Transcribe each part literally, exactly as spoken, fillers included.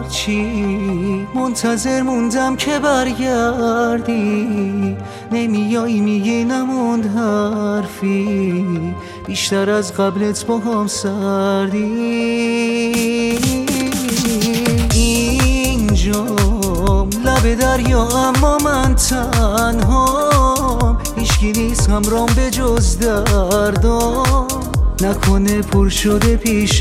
چی منتظر موندم که برگردی، نمیایی میگی نموند حرفی، بیشتر از قبلت با هم سردی. اینجام لب دریا اما من تنهام، هیچکی نیست همرام به جز دردام، نکنه پر شده پیش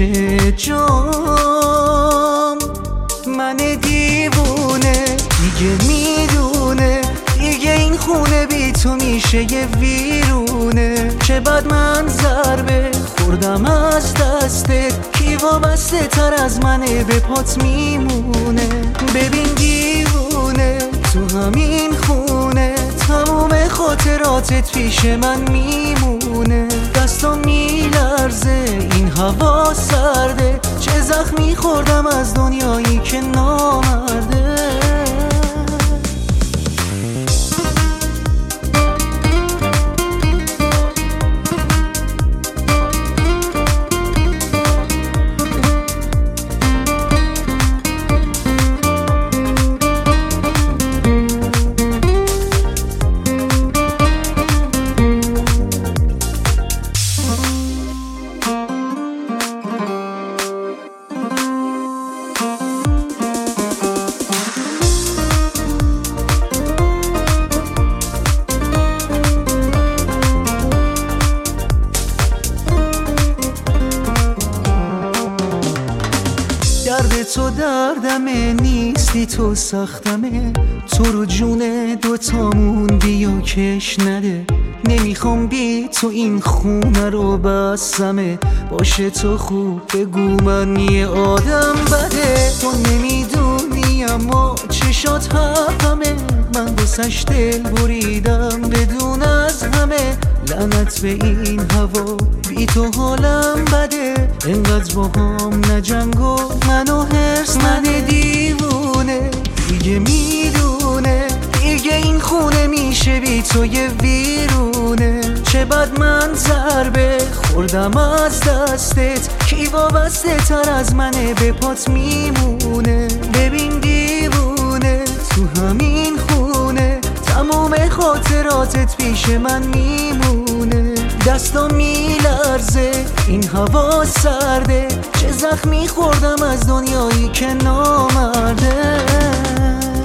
جام. من دیوونه دیگه میدونه، دیگه این خونه بی تو میشه یه ویرونه. چه بد من ضربه خوردم از دستت، کی وابسته تر از منه به پات میمونه. ببین دیوونه تو همین خونه، تموم خاطراتت پیش من میمونه. دستم میلرزه این هوا سرده، چه زخمی خوردم از دنیایی که نامرده. درد تو دردمه، نیستی تو سختمه، تو رو جون دوتامون بیا کش نده. نمیخوام بی تو این خونه رو بسمه، باشه تو خوب بگو من یه آدم بده. تو نمیدونی اما چشات حرفمه، من بسش دل بریدم بدون از همه. لعنت به این هوا بی تو حالم بده، انقدر با هم نجنگ و منو هرس نده. دیوونه دیگه میدونه، دیگه این خونه میشه بی تو یه ویرونه. چه بد من ضربه خوردم از دستت، کی وابسته تر از منه به پات میمونه. ببین دیوونه تو همین خونه، تمام خاطراتت پیش من میمونه. دستم میلرزه این هوا سرده، چه زخمی خوردم از دنیایی که نامرده.